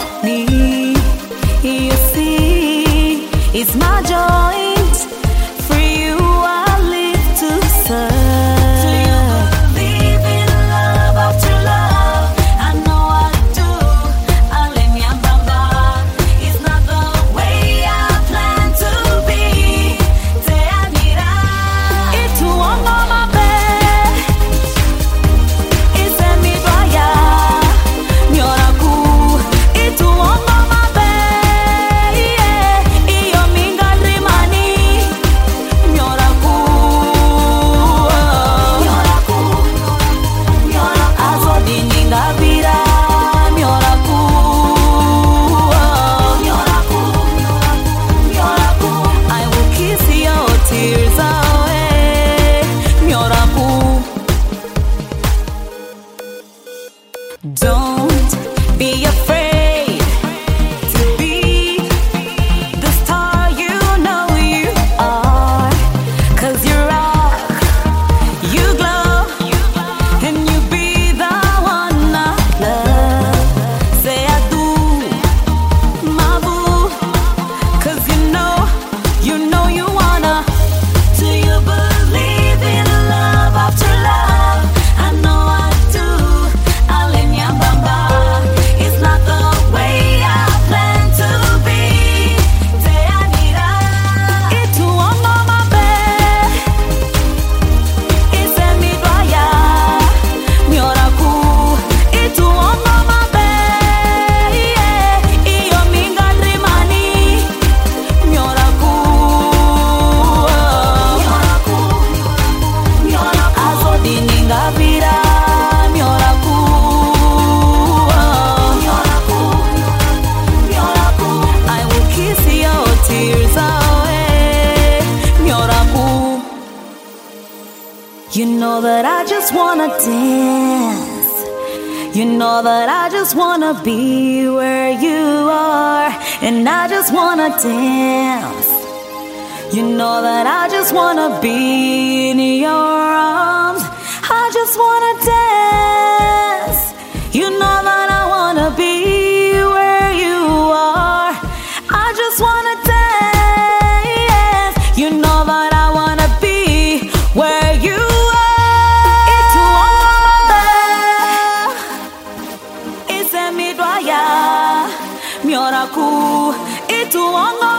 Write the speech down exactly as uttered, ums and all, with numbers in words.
me. You see, it's my joint. For you, I live to serve. Do you believe in love after love? I know I do. Alenyambamba is not the way I plan to be. Te admira. Itu ongo mabe. Ise mi doya. Mioraku. Itu ongo mabe. Iyo minga rimani. Mioraku. Mioraku. Mioraku. Azodi ninga vira. Mioraku. Mioraku. Mioraku. I will kiss your tears away. Mioraku. Don't be afraid to be the star you know you are. 'Cause you rock, you glow, and you be the one I love. Say I do, my boo. 'Cause you know, you know you wanna. Do you believe in love after love? I know I do. Alenyambamba is not the way I plan to be. Te admira. Itu ongo mabe. Ise mi doya. Mioraku. Itu ongo mabe. Iyo minga rimani. Mioraku. Mioraku. Mioraku. Azodi ninga vira. Mioraku. Mioraku. Mioraku. I will kiss your tears away. Mioraku. You know that I just wanna dance. You know that I just wanna be where you are. And I just wanna dance. You know that I just wanna be in your arms. I just wanna dance. You know that I wanna be where you are. I just wanna dance. You know that I wanna be where you are. Itu ongo mabe. Ise mi doya. Mioraku. Itu ongo